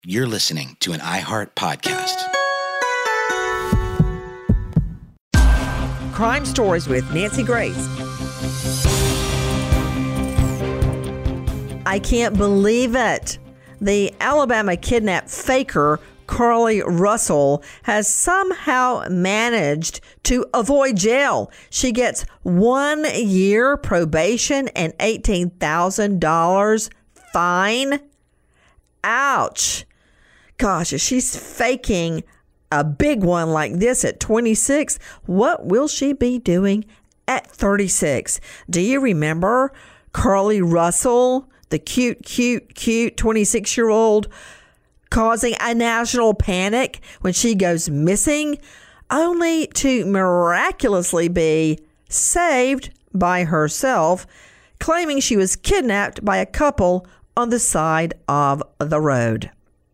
You're listening to an iHeart podcast. Crime Stories with Nancy Grace. I can't believe it. The Alabama kidnap faker, Carlee Russell, has somehow managed to avoid jail. She gets 1 year probation and $18,000 fine. Ouch. Gosh, if she's faking a big one like this at 26, what will she be doing at 36? Do you remember Carlee Russell, the cute 26-year-old, causing a national panic when she goes missing, only to miraculously be saved by herself, claiming she was kidnapped by a couple on the side of the road?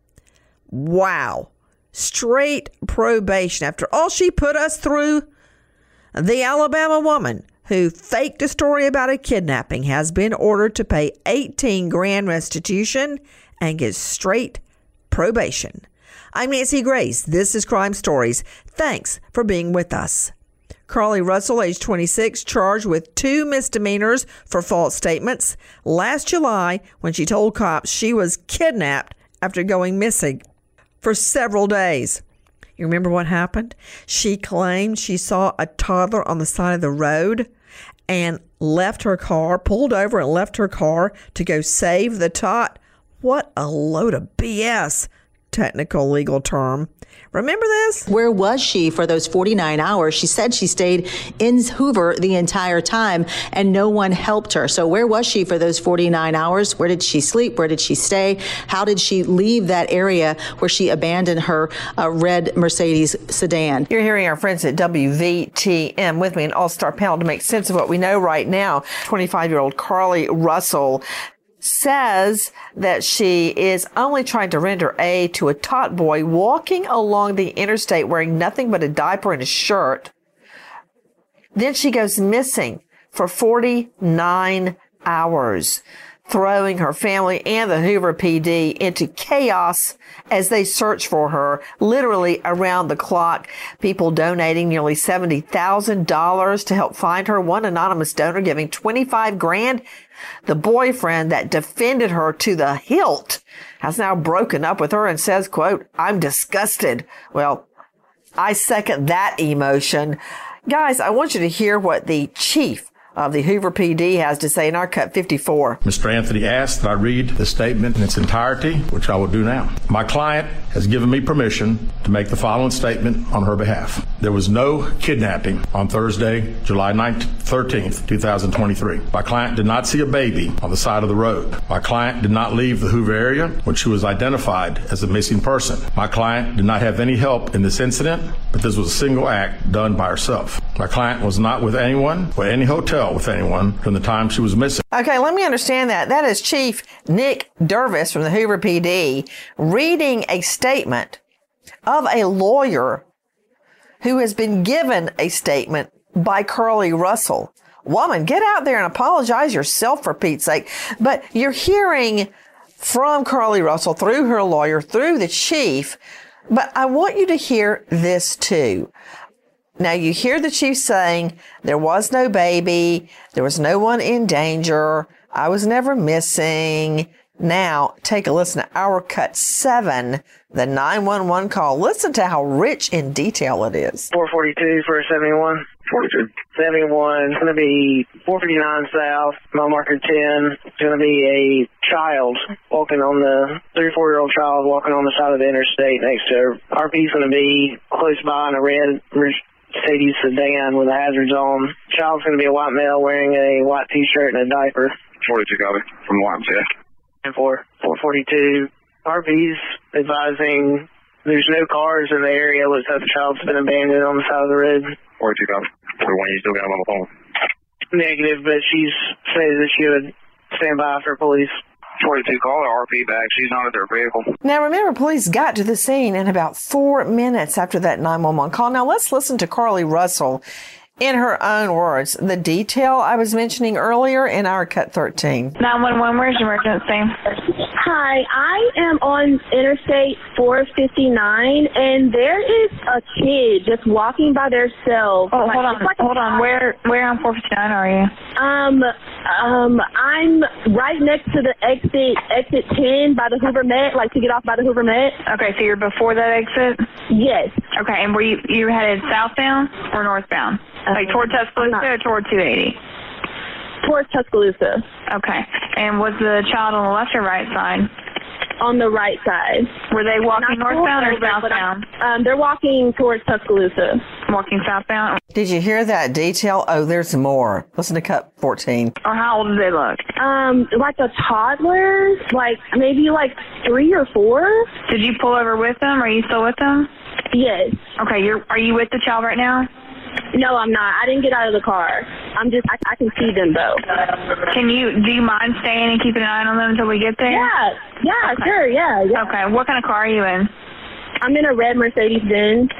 Wow. Straight probation after all she put us through. The Alabama woman who faked a story about a kidnapping has been ordered to pay $18,000 restitution and get straight probation. I'm Nancy Grace. This is Crime Stories. Thanks for being with us. Carlee Russell, age 26, charged with 2 misdemeanors for false statements last July when she told cops she was kidnapped after going missing for several days. You remember what happened? She claimed she saw a toddler on the side of the road and left her car, pulled over and left her car to go save the tot. What a load of BS, technical legal term. Remember this? Where was she for those 49 hours? She said she stayed in Hoover the entire time and no one helped her. So where was she for those 49 hours? Where did she sleep? Where did she stay? How did she leave that area where she abandoned her red Mercedes sedan? You're hearing our friends at WVTM with me, an all-star panel to make sense of what we know right now. 25-year-old Carlee Russell says that she is only trying to render aid to a tot boy walking along the interstate wearing nothing but a diaper and a shirt. Then she goes missing for 49 hours, throwing her family and the Hoover PD into chaos as they search for her, literally around the clock. People donating nearly $70,000 to help find her. One anonymous donor giving $25,000. The boyfriend that defended her to the hilt has now broken up with her and says, quote, "I'm disgusted." Well, I second that emotion. Guys, I want you to hear what the chief of the Hoover PD has to say in our Cut 54. Mr. Anthony asked that I read the statement in its entirety, which I will do now. My client has given me permission to make the following statement on her behalf. There was no kidnapping on Thursday, July 13th, 2023. My client did not see a baby on the side of the road. My client did not leave the Hoover area when she was identified as a missing person. My client did not have any help in this incident, but this was a single act done by herself. My client was not with anyone or any hotel with anyone from the time she was missing. Okay, let me understand that. That is Chief Nick Dervis from the Hoover PD reading a statement of a lawyer who has been given a statement by Carlee Russell. Woman, get out there and apologize yourself, for Pete's sake. But you're hearing from Carlee Russell through her lawyer, through the chief. But I want you to hear this too. Now, you hear the chief saying there was no baby, there was no one in danger, I was never missing. Now, take a listen to our Cut 7, the 911 call. Listen to how rich in detail it is. 442 for 71. 42. 71 is going to be 459 south, mile marker 10. It's going to be a child walking on the 3 or 4-year-old child walking on the side of the interstate next to her. RP is going to be close by in a red Mercedes sedan with the hazards on. Child's going to be a white male wearing a white T-shirt and a diaper. 42 copy from YMCA. And 442. RP's advising there's no cars in the area. Looks like the child's been abandoned on the side of the road. 42 copy. So when you still got him on the phone? Negative, but she's says that she would stand by for police. 42, call the RP back. She's not at their vehicle. Now, remember, police got to the scene in about 4 minutes after that 911 call. Now, let's listen to Carlee Russell in her own words. The detail I was mentioning earlier in our Cut 13. 911, where's your emergency? Hi, I am on Interstate 459, and there is a kid just walking by themselves. Oh, hold on. Where on 459 are you? I'm right next to the exit 10 by the Hoover Met, like to get off by the Hoover Met. Okay, so you're before that exit? Yes. Okay, and were you headed southbound or northbound? Like toward Tuscaloosa or toward 280? Towards Tuscaloosa. Okay, and was the child on the left or right side? On the right side. Were they walking northbound or southbound? They're walking towards Tuscaloosa. Walking southbound? Did you hear that detail? Oh, there's more. Listen to cut 14. Or how old do they look? Like a toddler, like maybe like 3 or 4. Did you pull over with them? Are you still with them? Yes. Okay, are you with the child right now? No, I'm not. I didn't get out of the car. I can see them though. Do you mind staying and keeping an eye on them until we get there? Yeah, okay. Sure, yeah. Okay, what kind of car are you in? I'm in a red Mercedes-Benz.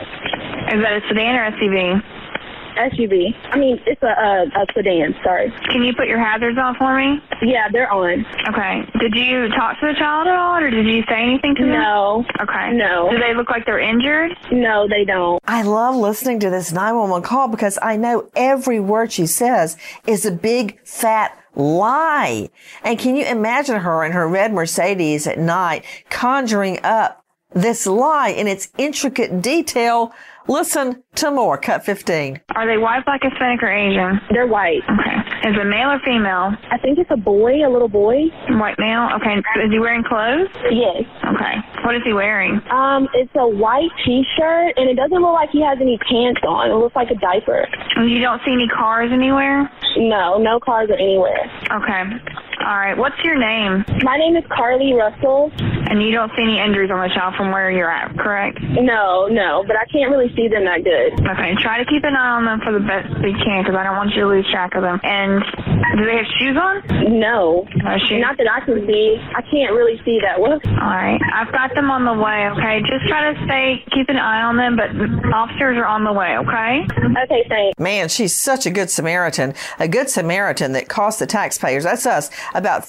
Is that a sedan or SUV? SUV. I mean, it's a sedan, sorry. Can you put your hazards on for me? Yeah, they're on. Okay. Did you talk to the child at all, or did you say anything to them? No. Okay. No. Do they look like they're injured? No, they don't. I love listening to this 911 call because I know every word she says is a big, fat lie. And can you imagine her in her red Mercedes at night conjuring up this lie in its intricate detail? Listen to more. Cut 15. Are they white, black, Hispanic, or Asian? They're white. Okay. Is it male or female? I think it's a boy, a little boy. White male? Okay. Is he wearing clothes? Yes. Okay. What is he wearing? It's a white T-shirt, and it doesn't look like he has any pants on. It looks like a diaper. And you don't see any cars anywhere? No cars are anywhere. Okay. All right. What's your name? My name is Carly Russell. And you don't see any injuries on the child from where you're at, correct? No, but I can't really see them that good. Okay. Try to keep an eye on them for the best you can, because I don't want you to lose track of them. And do they have shoes on? No. No shoes? Not that I can see. I can't really see that well. All right. I've got them on the way, okay? Just try to keep an eye on them, but officers are on the way, okay? Okay, thanks. Man, she's such a good Samaritan. A good Samaritan that costs the taxpayers, that's us, about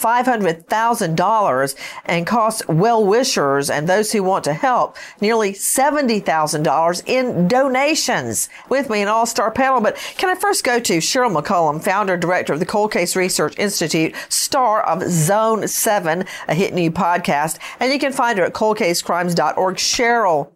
$500,000 and costs well-wishers and those who want to help nearly $70,000 in donations. With me, an all-star panel. But can I first go to Cheryl McCollum, founder, director of the Cold Case Research Institute, star of Zone 7, a hit new podcast. And you can find her at coldcasecrimes.org. Cheryl,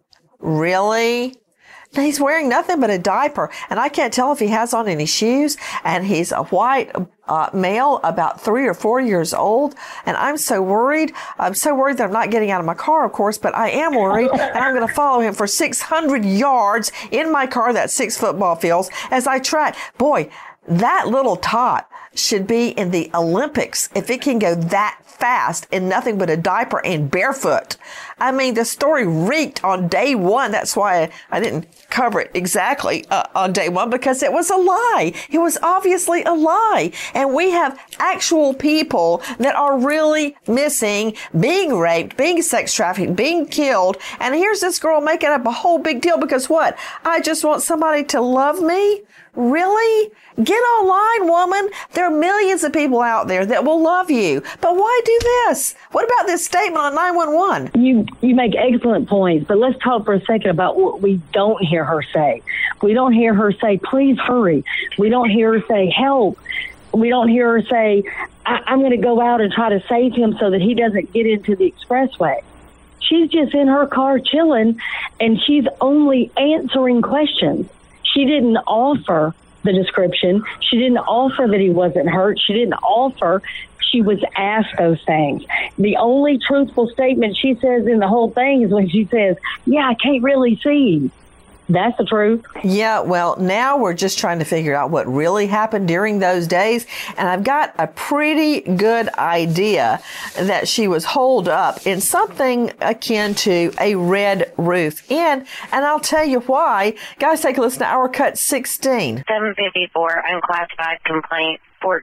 really? He's wearing nothing but a diaper, and I can't tell if he has on any shoes, and he's a white male, about 3 or 4 years old, and I'm so worried. I'm so worried that I'm not getting out of my car, of course, but I am worried, and I'm going to follow him for 600 yards in my car, that's 6 football fields, as I track. Boy, that little tot should be in the Olympics if it can go that fast in nothing but a diaper and barefoot. I mean, the story reeked on day one. That's why I didn't cover it exactly on day one, because it was a lie. It was obviously a lie. And we have actual people that are really missing, being raped, being sex trafficked, being killed. And here's this girl making up a whole big deal because what? I just want somebody to love me? Really? Get online, woman. There are millions of people out there that will love you. But why do this? What about this statement on 911? You make excellent points, but let's talk for a second about what we don't hear her say. We don't hear her say, please hurry. We don't hear her say, help. We don't hear her say, I'm going to go out and try to save him so that he doesn't get into the expressway. She's just in her car chilling, and she's only answering questions. She didn't offer the description. She didn't offer that he wasn't hurt. She didn't offer. She was asked those things. The only truthful statement she says in the whole thing is when she says, yeah, I can't really see. That's the truth. Yeah, well, now we're just trying to figure out what really happened during those days. And I've got a pretty good idea that she was holed up in something akin to a red roof inn. And I'll tell you why. Guys, take a listen to our cut 16. 754 unclassified complaint.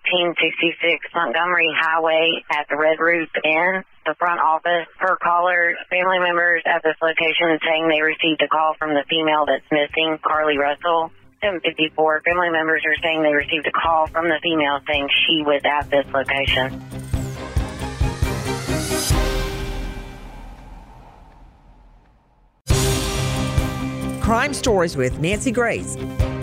1466 Montgomery Highway at the Red Roof Inn. The front office, per caller, family members at this location saying they received a call from the female that's missing, Carly Russell. 754 family members are saying they received a call from the female saying she was at this location. Crime Stories with Nancy Grace.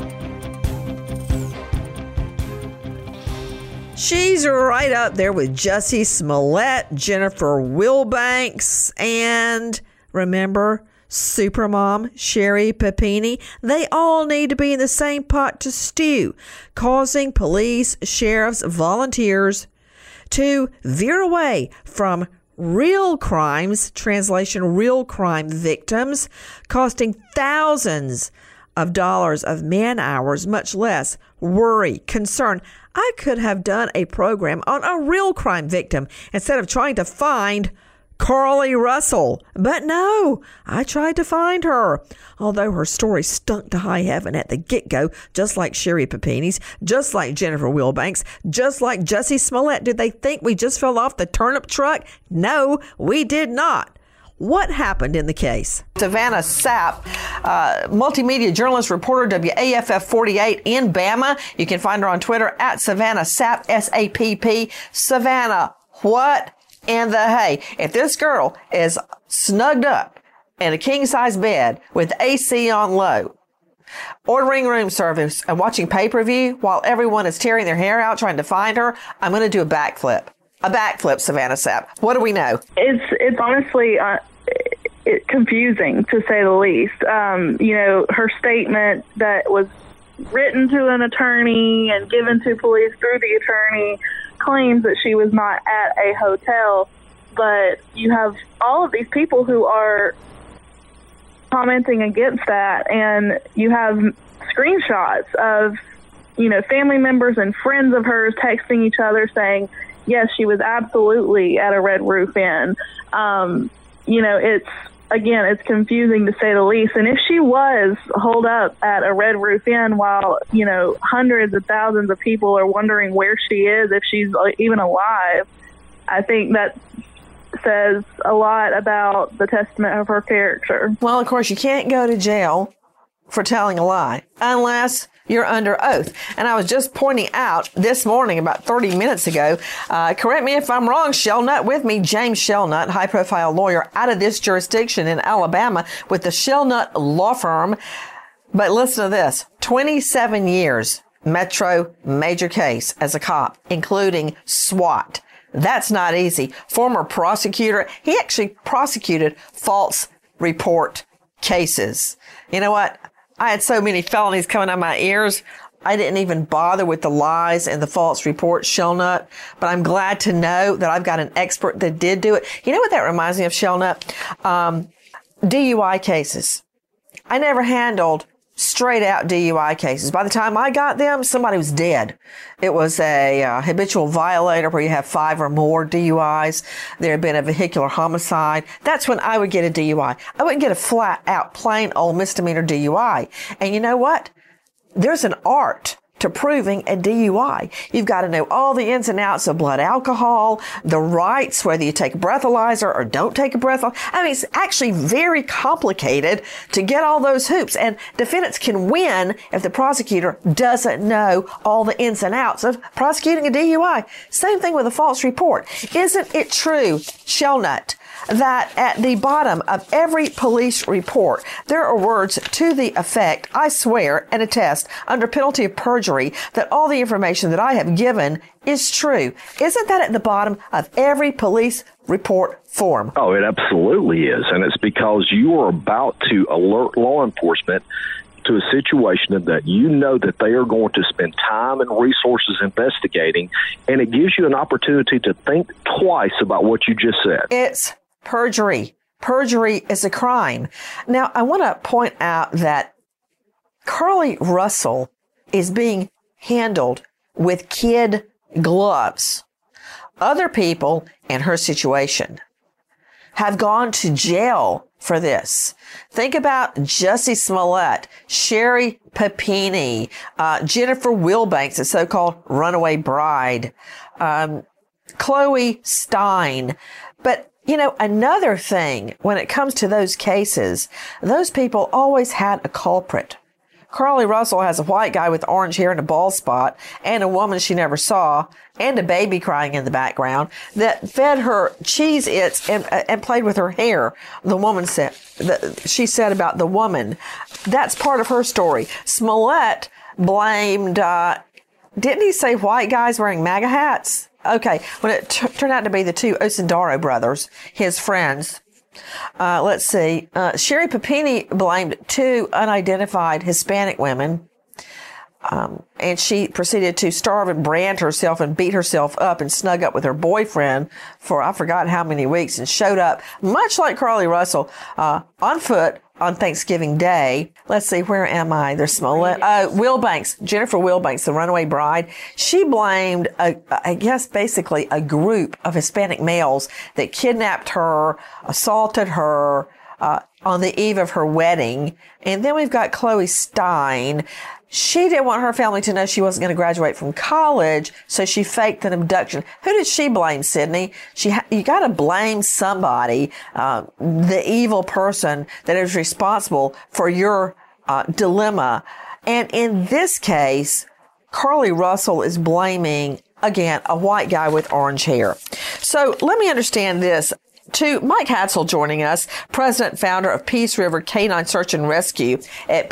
She's right up there with Jussie Smollett, Jennifer Wilbanks, and remember, Supermom Sherry Papini. They all need to be in the same pot to stew, causing police, sheriffs, volunteers to veer away from real crimes, translation, real crime victims, costing thousands of dollars of man hours, much less worry, concern. I could have done a program on a real crime victim instead of trying to find Carly Russell. But no, I tried to find her. Although her story stunk to high heaven at the get-go, just like Sherry Papini's, just like Jennifer Wilbanks, just like Jussie Smollett. Did they think we just fell off the turnip truck? No, we did not. What happened in the case? Savannah Sapp, multimedia journalist, reporter, WAFF 48 in Bama. You can find her on Twitter at Savannah Sapp, S-A-P-P. Savannah, what in the hay? If this girl is snugged up in a king-size bed with AC on low, ordering room service and watching pay-per-view while everyone is tearing their hair out trying to find her, I'm going to do a backflip. A backflip, Savannah Sapp. What do we know? It's honestly confusing, to say the least. Her statement that was written to an attorney and given to police through the attorney claims that she was not at a hotel. But you have all of these people who are commenting against that, and you have screenshots of, family members and friends of hers texting each other saying, yes, she was absolutely at a Red Roof Inn. It's confusing to say the least. And if she was holed up at a Red Roof Inn while, hundreds of thousands of people are wondering where she is, if she's even alive, I think that says a lot about the testament of her character. Well, of course, you can't go to jail for telling a lie unless you're under oath. And I was just pointing out this morning, about 30 minutes ago, correct me if I'm wrong, Shelnut with me, James Shelnut, high-profile lawyer out of this jurisdiction in Alabama with the Shelnut Law Firm. But listen to this, 27 years, Metro major case as a cop, including SWAT. That's not easy. Former prosecutor, he actually prosecuted false report cases. You know what? I had so many felonies coming out of my ears, I didn't even bother with the lies and the false reports, Shelnut. But I'm glad to know that I've got an expert that did do it. You know what that reminds me of, Shelnut? DUI cases. I never handled straight out DUI cases. By the time I got them, somebody was dead. It was a habitual violator where you have 5 or more DUIs. There had been a vehicular homicide. That's when I would get a DUI. I wouldn't get a flat out plain old misdemeanor DUI. And you know what? There's an art to proving a DUI. You've got to know all the ins and outs of blood alcohol, the rights, whether you take a breathalyzer or don't take a breathalyzer. I mean, it's actually very complicated to get all those hoops. And defendants can win if the prosecutor doesn't know all the ins and outs of prosecuting a DUI. Same thing with a false report. Isn't it true, Shelnut, that at the bottom of every police report, there are words to the effect, I swear and attest under penalty of perjury that all the information that I have given is true? Isn't that at the bottom of every police report form? Oh, it absolutely is. And it's because you are about to alert law enforcement to a situation that you know that they are going to spend time and resources investigating, and it gives you an opportunity to think twice about what you just said. It's perjury. Perjury is a crime. Now, I want to point out that Carly Russell is being handled with kid gloves. Other people in her situation have gone to jail for this. Think about Jussie Smollett, Sherry Papini, Jennifer Wilbanks, the so-called runaway bride, Chloe Stein. But you know, another thing, when it comes to those cases, those people always had a culprit Carly Russell has a white guy with orange hair and a bald spot, and a woman she never saw, and a baby crying in the background that fed her Cheez-Its and played with her hair. The woman said, she said about the woman. That's part of her story. Smollett blamed, didn't he say white guys wearing MAGA hats? Okay, when it turned out to be the two Osendaro brothers, his friends. Let's see. Sherry Papini blamed two unidentified Hispanic women. And she proceeded to starve and brand herself and beat herself up and snug up with her boyfriend for I forgot how many weeks, and showed up, much like Carly Russell, on foot on Thanksgiving Day. Let's see, where am I? There's Smollett. Wilbanks, Jennifer Wilbanks, the runaway bride. She blamed, I guess, basically a group of Hispanic males that kidnapped her, assaulted her on the eve of her wedding. And then we've got Chloe Stein. She didn't want her family to know she wasn't going to graduate from college, so she faked an abduction. Who did she blame, Sydney? You got to blame somebody, the evil person that is responsible for your dilemma. And in this case, Carly Russell is blaming, again, a white guy with orange hair. So let me understand this. To Mike Hatzel joining us, president and founder of Peace River Canine Search and Rescue at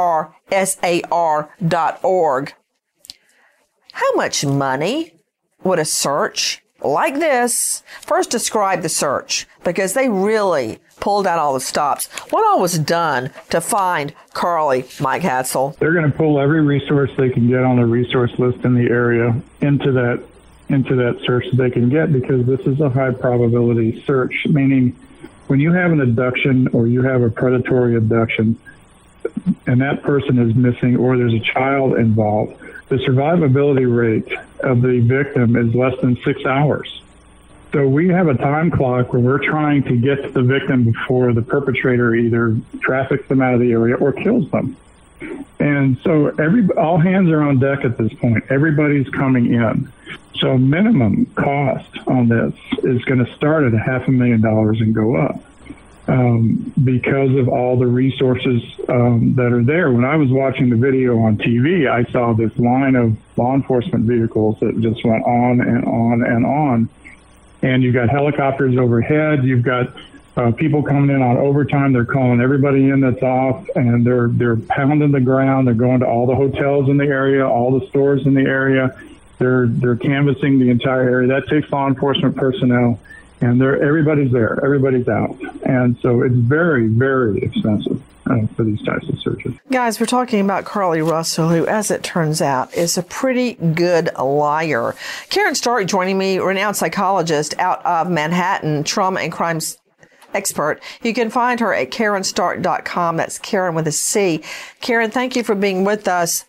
PRSAR.org. How much money would a search like this? First, describe the search, because they really pulled out all the stops. What all was done to find Carly, Mike Hatzel? They're going to pull every resource they can get on the resource list in the area into that search that they can get, because this is a high probability search, meaning when you have an abduction or you have a predatory abduction and that person is missing or there's a child involved, the survivability rate of the victim is less than 6 hours. So we have a time clock where we're trying to get to the victim before the perpetrator either traffics them out of the area or kills them. And so all hands are on deck at this point. Everybody's coming in. So minimum cost on this is going to start at $500,000 and go up because of all the resources that are there. When I was watching the video on TV, I saw this line of law enforcement vehicles that just went on and on and on. And you've got helicopters overhead. You've got people coming in on overtime. They're calling everybody in that's off, and they're pounding the ground. They're going to all the hotels in the area, all the stores in the area. They're canvassing the entire area. That takes law enforcement personnel, and everybody's there. Everybody's out. And so it's very, very expensive for these types of searches. Guys, we're talking about Carly Russell, who, as it turns out, is a pretty good liar. Karen Stark joining me, renowned psychologist out of Manhattan, trauma and crimes expert. You can find her at KarenStark.com. That's Karen with a C. Karen, thank you for being with us.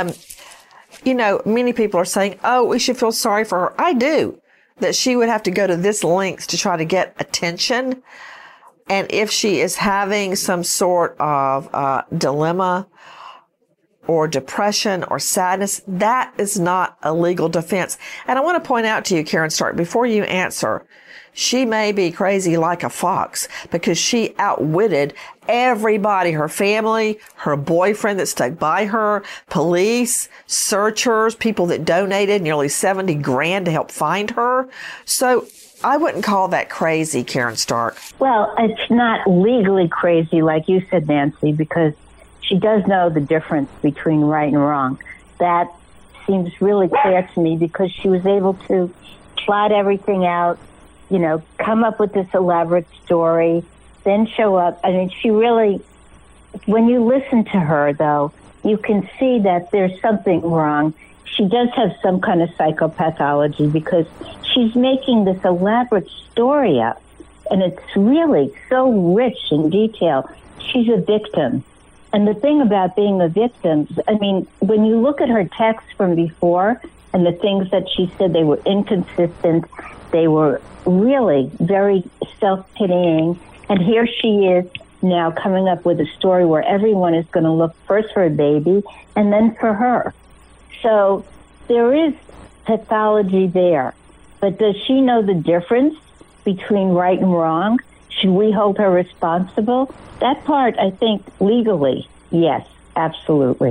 Many people are saying, oh, we should feel sorry for her. I do. That she would have to go to this lengths to try to get attention. And if she is having some sort of dilemma or depression or sadness, that is not a legal defense. And I want to point out to you, Karen Stark, before you answer, she may be crazy like a fox because she outwitted everybody, her family, her boyfriend that stuck by her, police, searchers, people that donated nearly $70,000 to help find her. So I wouldn't call that crazy, Karen Stark. Well, it's not legally crazy, like you said, Nancy, because she does know the difference between right and wrong. That seems really clear to me because she was able to plot everything out, come up with this elaborate story, then show up. I mean, she really, when you listen to her, though, you can see that there's something wrong. She does have some kind of psychopathology because she's making this elaborate story up, and it's really so rich in detail. She's a victim. And the thing about being a victim, I mean, when you look at her texts from before and the things that she said, they were inconsistent. They were really very self-pitying. And here she is now coming up with a story where everyone is going to look first for a baby and then for her. So there is pathology there. But does she know the difference between right and wrong? Should we hold her responsible? That part, I think, legally, yes. Absolutely.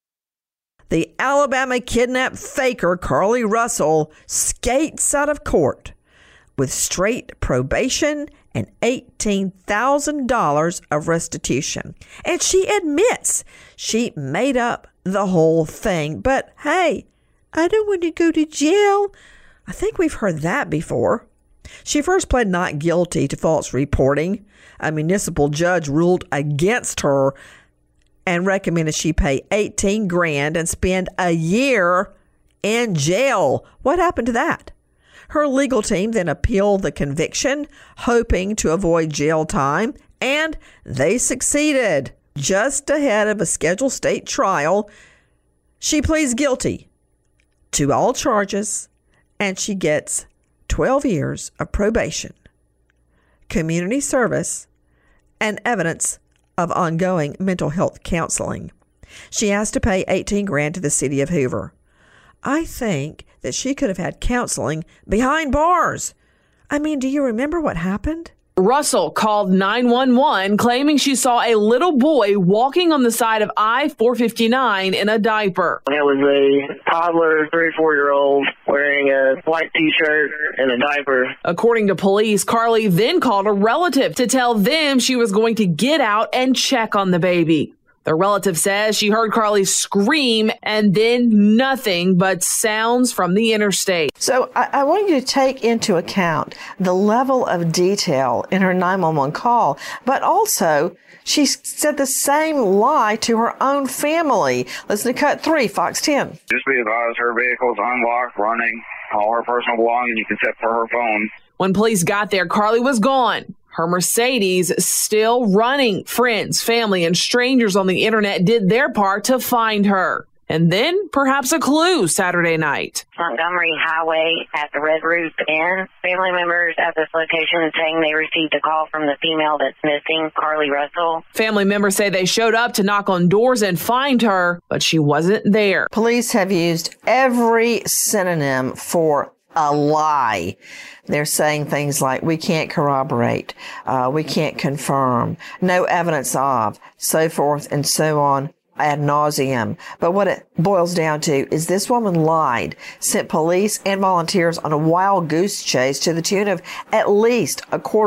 The Alabama kidnap faker Carlee Russell skates out of court with straight probation and $18,000 of restitution. And she admits she made up the whole thing. But hey, I don't want to go to jail. I think we've heard that before. She first pled not guilty to false reporting. A municipal judge ruled against her and recommended she pay $18,000 and spend a year in jail. What happened to that? Her legal team then appealed the conviction, hoping to avoid jail time, and they succeeded. Just ahead of a scheduled state trial, she pleads guilty to all charges, and she gets 12 years of probation, community service, and evidence of ongoing mental health counseling. She has to pay $18,000 to the city of Hoover. I think that she could have had counseling behind bars. I mean, do you remember what happened? Russell called 911 claiming she saw a little boy walking on the side of I-459 in a diaper. It was a toddler, 3 or 4-year-old, wearing a white T-shirt and a diaper. According to police, Carlee then called a relative to tell them she was going to get out and check on the baby. The relative says she heard Carlee scream and then nothing but sounds from the interstate. So I want you to take into account the level of detail in her 911 call, but also she said the same lie to her own family. Listen to Cut 3, Fox 10. Just be advised, her vehicle is unlocked, running, all her personal belongings except for her phone. When police got there, Carlee was gone. Her Mercedes still running. Friends, family, and strangers on the internet did their part to find her. And then perhaps a clue Saturday night. Montgomery Highway at the Red Roof Inn. Family members at this location saying they received a call from the female that's missing, Carlee Russell. Family members say they showed up to knock on doors and find her, but she wasn't there. Police have used every synonym for a lie. They're saying things like, we can't corroborate, we can't confirm, no evidence of, so forth and so on ad nauseum. But what it boils down to is this woman lied, sent police and volunteers on a wild goose chase to the tune of at least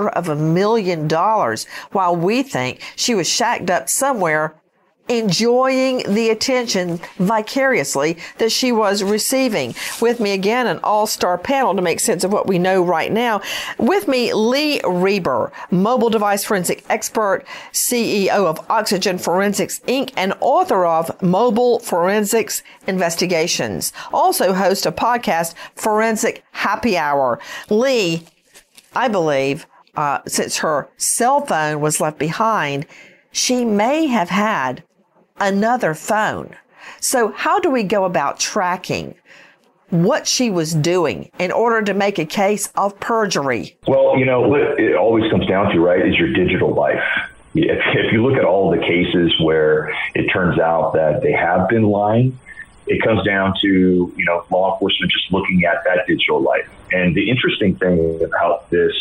$250,000, while we think she was shacked up somewhere enjoying the attention vicariously that she was receiving. With me again, an all-star panel to make sense of what we know right now. With me, Lee Reber, mobile device forensic expert, CEO of Oxygen Forensics, Inc., and author of Mobile Forensics Investigations. Also host a podcast, Forensic Happy Hour. Lee, I believe, since her cell phone was left behind, she may have had another phone. So how do we go about tracking what she was doing in order to make a case of perjury? Well, you know, what it always comes down to, right, is your digital life. If you look at all the cases where it turns out that they have been lying, it comes down to, you know, law enforcement just looking at that digital life. And the interesting thing about this,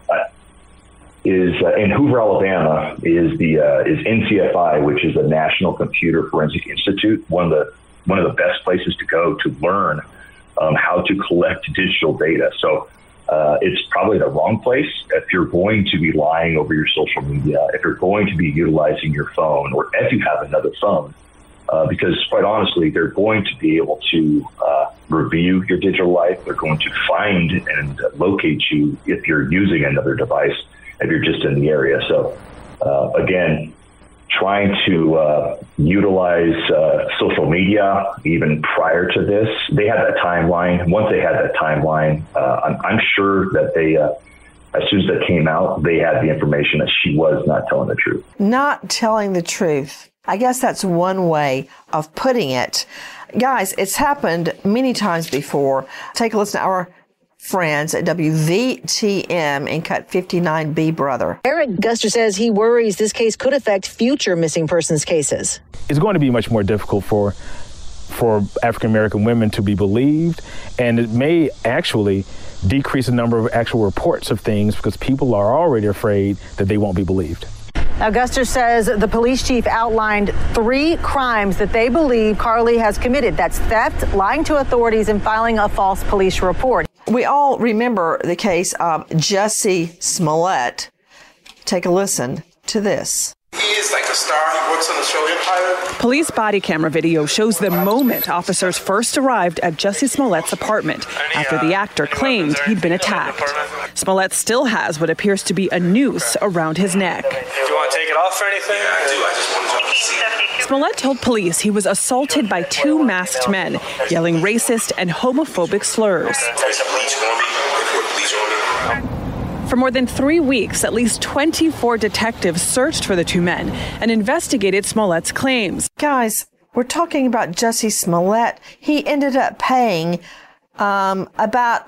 is in Hoover, Alabama, is NCFI, which is the National Computer Forensic Institute, one of the best places to go to learn how to collect digital data. So it's probably the wrong place if you're going to be lying over your social media, if you're going to be utilizing your phone, or if you have another phone, because quite honestly, they're going to be able to review your digital life. They're going to find and locate you if you're using another device, if you're just in the area. So, again, trying to utilize social media even prior to this, they had that timeline. Once they had that timeline, I'm sure that they, as soon as that came out, they had the information that she was not telling the truth. Not telling the truth. I guess that's one way of putting it. Guys, it's happened many times before. Take a listen to our friends at WVTM in Cut 59B, brother. Eric Guster says he worries this case could affect future missing persons cases. It's going to be much more difficult for African-American women to be believed, and it may actually decrease the number of actual reports of things because people are already afraid that they won't be believed. Now, Guster says the police chief outlined 3 crimes that they believe Carly has committed. That's theft, lying to authorities, and filing a false police report. We all remember the case of Jussie Smollett. Take a listen to this. He is like a star. He works on the show Empire. Police body camera video shows the moment officers first arrived at Jussie Smollett's apartment after the actor claimed he'd been attacked. Smollett still has what appears to be a noose around his neck. Do you want to take it off or anything? Yeah, I do. I just want to see. Smollett told police he was assaulted by 2 masked men, yelling racist and homophobic slurs. For more than 3 weeks, at least 24 detectives searched for the 2 men and investigated Smollett's claims. Guys, we're talking about Jussie Smollett. He ended up paying about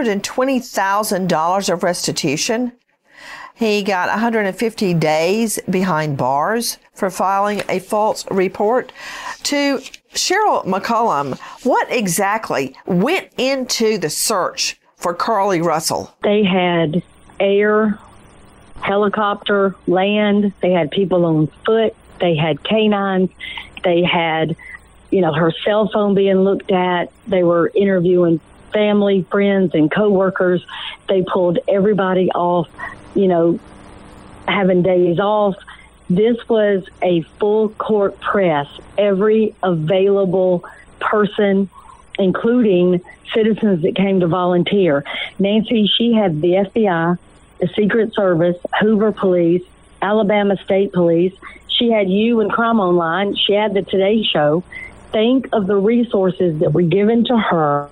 $120,000 of restitution. He got 150 days behind bars for filing a false report. To Cheryl McCollum, what exactly went into the search for Carly Russell? They had air, helicopter, land. They had people on foot. They had canines. They had, her cell phone being looked at. They were interviewing family, friends, and coworkers. They pulled everybody off, having days off. This was a full court press. Every available person, including citizens that came to volunteer. Nancy, she had the FBI, the Secret Service, Hoover Police, Alabama State Police. She had you and Crime Online. She had the Today Show. Think of the resources that were given to her,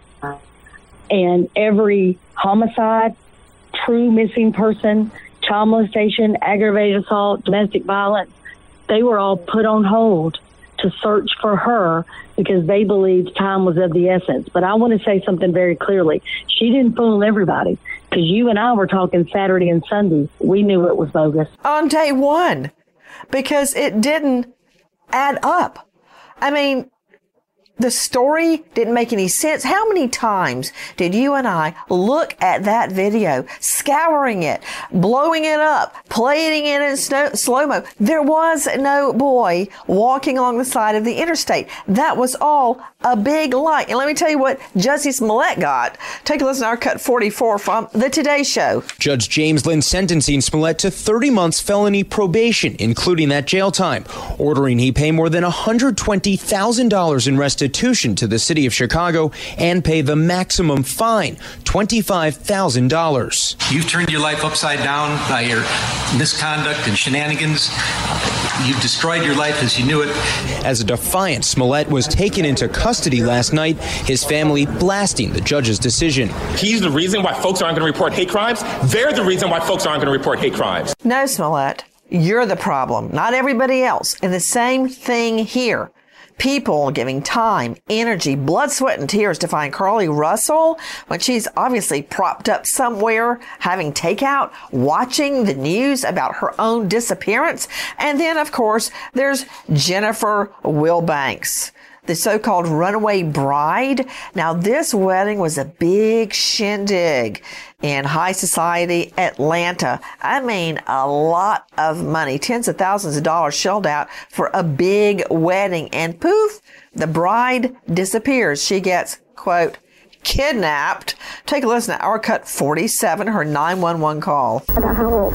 and every homicide, true missing person, child molestation, aggravated assault, domestic violence, they were all put on hold to search for her because they believed time was of the essence. But I want to say something very clearly. She didn't fool everybody, because you and I were talking Saturday and Sunday. We knew it was bogus. On day one, because it didn't add up. I mean, the story didn't make any sense. How many times did you and I look at that video, scouring it, blowing it up, playing it in slow-mo? There was no boy walking along the side of the interstate. That was all a big lie. And let me tell you what Jussie Smollett got. Take a listen to our cut 44 from the Today Show. Judge James Lynn sentencing Smollett to 30 months felony probation, including that jail time, ordering he pay more than $120,000 in restitution to the city of Chicago and pay the maximum fine, $25,000. You've turned your life upside down by your misconduct and shenanigans. You've destroyed your life as you knew it. As a defiance, Smollett was taken into custody last night, his family blasting the judge's decision. He's the reason why folks aren't going to report hate crimes. They're the reason why folks aren't going to report hate crimes. No, Smollett, you're the problem, not everybody else. And the same thing here. People giving time, energy, blood, sweat, and tears to find Carly Russell when she's obviously propped up somewhere, having takeout, watching the news about her own disappearance. And then, of course, there's Jennifer Wilbanks, the so-called runaway bride. Now, this wedding was a big shindig in high society Atlanta. I mean, a lot of money, tens of thousands of dollars shelled out for a big wedding. And poof, the bride disappears. She gets, quote, kidnapped. Take a listen to our cut 47, her 911 call. About how old?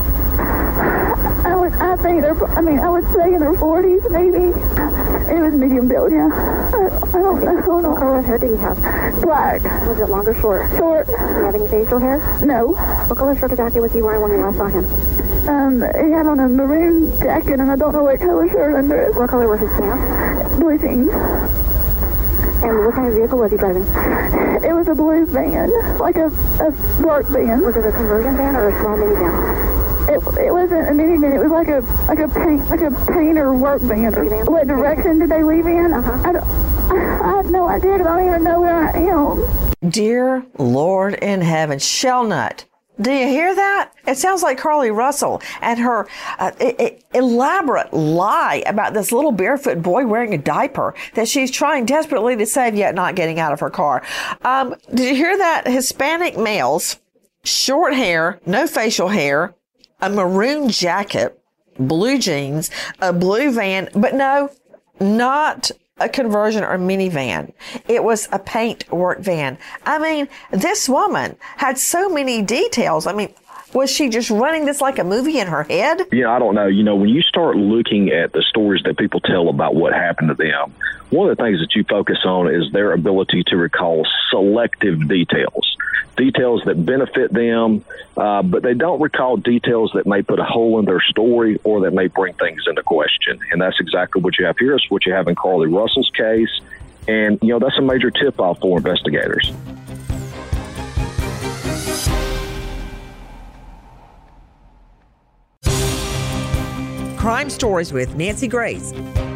I would say in her 40s, maybe. It was medium build, yeah. I don't know. What color hair did he have? Black. Was it long or short? Short. Did he have any facial hair? No. What color shirt or jacket was he wearing when you last saw him? He had on a maroon jacket, and I don't know what color shirt under it. What color were his pants? Blue jeans. And what kind of vehicle was he driving? It was a blue van, like a work van. Was it a conversion van or a small minivan? It wasn't a minivan. It was like a painter work van. What direction did they leave in? I have no idea, because I don't even know where I am. Dear Lord in heaven, Shellnut, do you hear that? It sounds like Carly Russell and her elaborate lie about this little barefoot boy wearing a diaper that she's trying desperately to save, yet not getting out of her car. Did you hear that? Hispanic males, short hair, no facial hair, a maroon jacket, blue jeans, a blue van, but no, not a conversion or minivan. It was a paint work van. I mean, this woman had so many details. I mean, was she just running this like a movie in her head? Yeah, I don't know. You know, when you start looking at the stories that people tell about what happened to them, one of the things that you focus on is their ability to recall selective details that benefit them, but they don't recall details that may put a hole in their story or that may bring things into question. And that's exactly what you have here. It's what you have in Carlee Russell's case. And, you know, that's a major tip-off for investigators. Crime Stories with Nancy Grace.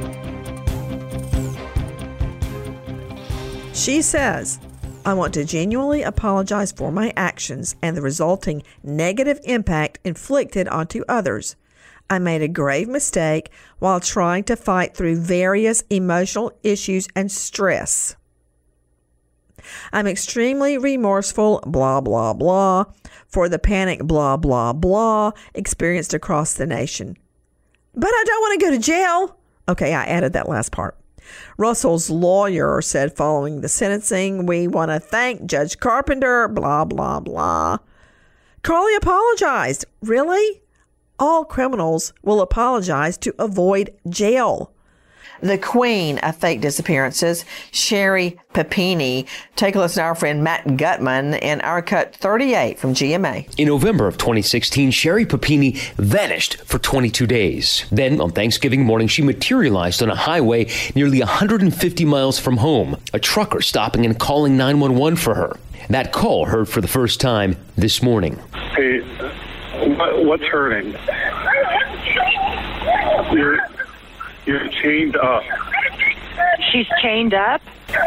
She says, I want to genuinely apologize for my actions and the resulting negative impact inflicted onto others. I made a grave mistake while trying to fight through various emotional issues and stress. I'm extremely remorseful, blah, blah, blah, for the panic, blah, blah, blah, experienced across the nation. But I don't want to go to jail. Okay, I added that last part. Russell's lawyer said following the sentencing, we want to thank Judge Carpenter, blah, blah, blah. Carlee apologized. Really? All criminals will apologize to avoid jail. The queen of fake disappearances, Sherri Papini. Take a listen to our friend Matt Gutman in our cut 38 from GMA. In November of 2016, Sherri Papini vanished for 22 days. Then, on Thanksgiving morning, she materialized on a highway nearly 150 miles from home, a trucker stopping and calling 911 for her. That call heard for the first time this morning. Hey, what's hurting? You're chained up. She's chained up?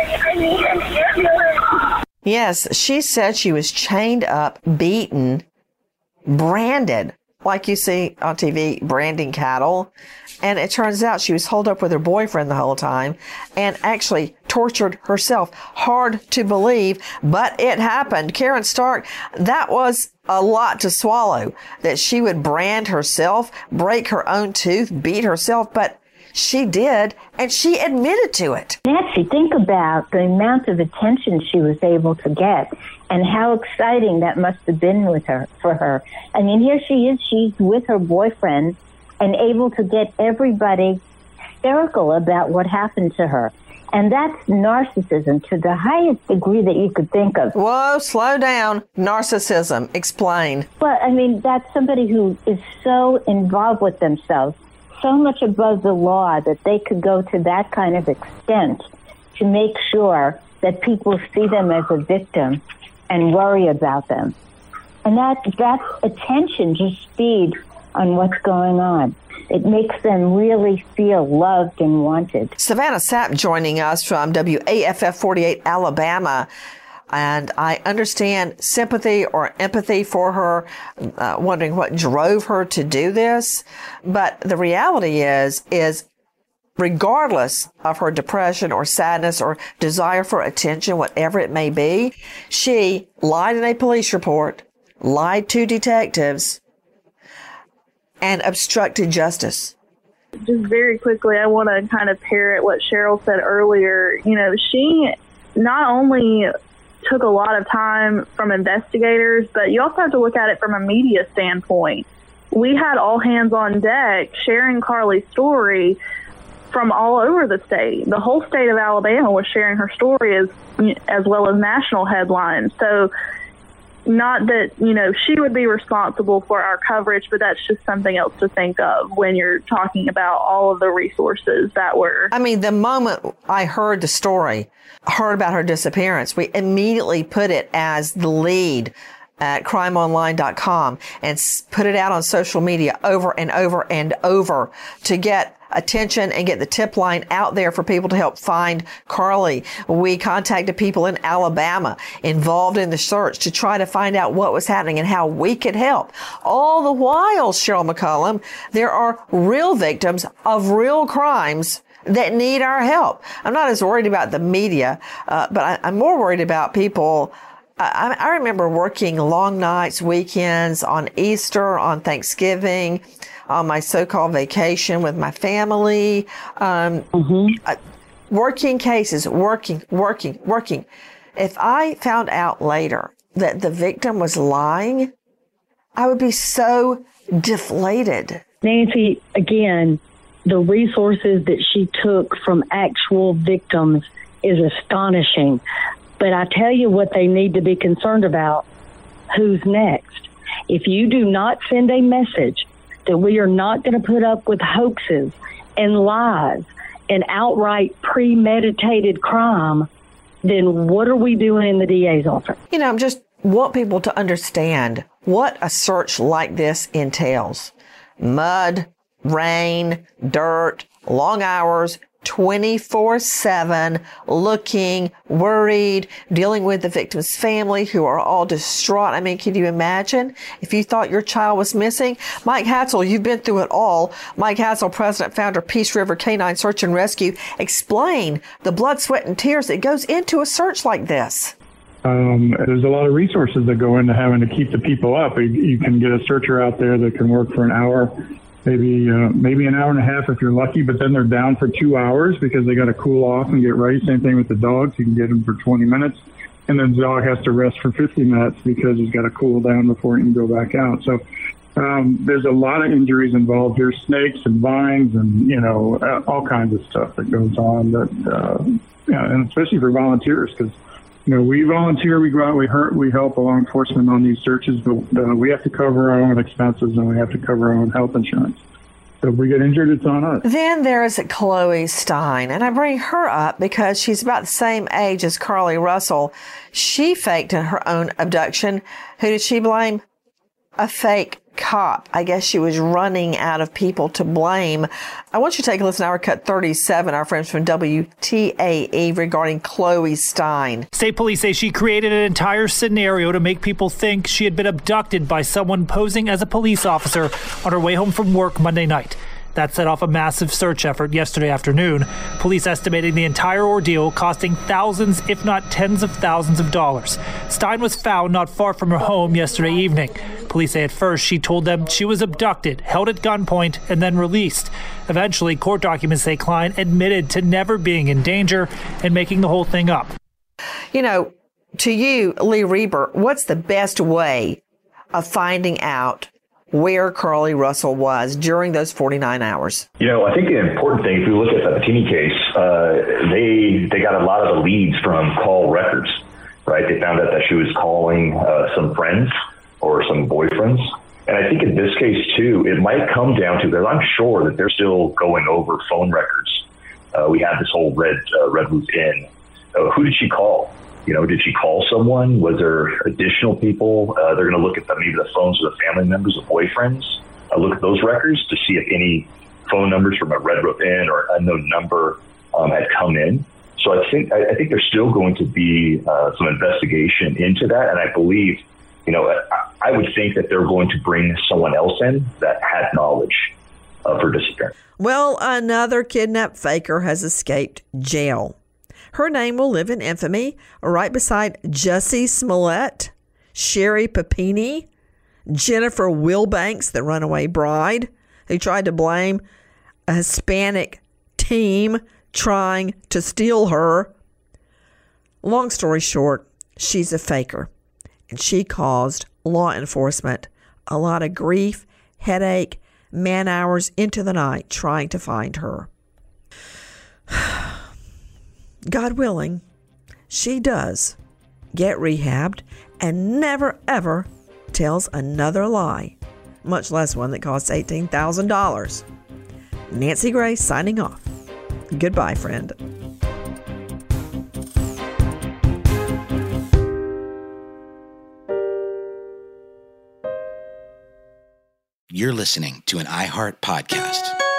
Yes, she said she was chained up, beaten, branded, like you see on TV, branding cattle. And it turns out she was holed up with her boyfriend the whole time and actually tortured herself. Hard to believe, but it happened. Karen Stark, that was a lot to swallow, that she would brand herself, break her own tooth, beat herself, but she did, and she admitted to it. Nancy, think about the amount of attention she was able to get and how exciting that must have been for her. I mean, here she is, she's with her boyfriend and able to get everybody hysterical about what happened to her. And that's narcissism to the highest degree that you could think of. Whoa, slow down. Narcissism. Explain. Well, I mean, that's somebody who is so involved with themselves, so much above the law that they could go to that kind of extent to make sure that people see them as a victim and worry about them. And that attention just feeds on what's going on. It makes them really feel loved and wanted. Savannah Sapp joining us from WAFF 48 Alabama. And I understand sympathy or empathy for her, wondering what drove her to do this. But the reality is regardless of her depression or sadness or desire for attention, whatever it may be, she lied in a police report, lied to detectives, and obstructed justice. Just very quickly, I want to kind of parrot what Cheryl said earlier. You know, she not only took a lot of time from investigators, but you also have to look at it from a media standpoint. We had all hands on deck sharing Carlee's story from all over the state. The whole state of Alabama was sharing her story as well as national headlines. So not that, you know, she would be responsible for our coverage, but that's just something else to think of when you're talking about all of the resources that were. I mean, the moment I heard the story, heard about her disappearance, we immediately put it as the lead at crimeonline.com and put it out on social media over and over and over to get attention and get the tip line out there for people to help find Carlee. We contacted people in Alabama involved in the search to try to find out what was happening and how we could help. All the while, Cheryl McCollum, there are real victims of real crimes that need our help. I'm not as worried about the media, but I'm more worried about people. I remember working long nights, weekends, on Easter, on Thanksgiving, on my so-called vacation with my family. Working cases, working. If I found out later that the victim was lying, I would be so deflated. Nancy, again, the resources that she took from actual victims is astonishing. But I tell you what they need to be concerned about. Who's next? If you do not send a message that we are not going to put up with hoaxes and lies and outright premeditated crime, then what are we doing in the DA's office? You know, I just want people to understand what a search like this entails. Mud, rain, dirt, long hours, 24/7, looking, worried, dealing with the victim's family who are all distraught. I mean, can you imagine if you thought your child was missing? Mike Hatzel, you've been through it all. Mike Hatzel, president, founder, Peace River Canine Search and Rescue. Explain the blood, sweat, and tears that goes into a search like this. There's a lot of resources that go into having to keep the people up. You can get a searcher out there that can work for an hour, maybe an hour and a half if you're lucky, but then they're down for 2 hours because they got to cool off and get ready. Same thing with the dogs. You can get them for 20 minutes, and then the dog has to rest for 50 minutes because he's got to cool down before he can go back out. So there's a lot of injuries involved here, snakes and vines and, all kinds of stuff that goes on that, and especially for volunteers because, we volunteer, we go out, we help law enforcement on these searches, but we have to cover our own expenses and we have to cover our own health insurance. So if we get injured, it's on us. Then there is Chloe Stein, and I bring her up because she's about the same age as Carlee Russell. She faked her own abduction. Who did she blame? A fake cop. I guess she was running out of people to blame. I want you to take a listen to our cut 37, our friends from WTAE, regarding Chloe Stein. State police say she created an entire scenario to make people think she had been abducted by someone posing as a police officer on her way home from work Monday night. That set off a massive search effort yesterday afternoon, police estimating the entire ordeal costing thousands, if not tens of thousands of dollars. Stein was found not far from her home yesterday evening. Police say at first she told them she was abducted, held at gunpoint, and then released. Eventually, court documents say Klein admitted to never being in danger and making the whole thing up. To you, Lee Reber, what's the best way of finding out where Carlee Russell was during those 49 hours? I think the important thing, if we look at the Patini case, they got a lot of the leads from call records, right? They found out that she was calling some friends or some boyfriends. And I think in this case, too, it might come down to that. I'm sure that they're still going over phone records. We had this whole Red Roof Inn. Who did she call? Did she call someone? Was there additional people? They're going to look at maybe the phones of the family members, the boyfriends. Look at those records to see if any phone numbers from a Red Roof Inn or unknown number had come in. So I think there's still going to be some investigation into that. And I believe, I would think that they're going to bring someone else in that had knowledge of her disappearance. Well, another kidnapped faker has escaped jail. Her name will live in infamy right beside Jussie Smollett, Sherry Papini, Jennifer Wilbanks, the runaway bride, who tried to blame a Hispanic team trying to steal her. Long story short, she's a faker, and she caused law enforcement a lot of grief, headache, man hours into the night trying to find her. God willing, she does get rehabbed and never, ever tells another lie, much less one that costs $18,000. Nancy Gray signing off. Goodbye, friend. You're listening to an iHeart podcast.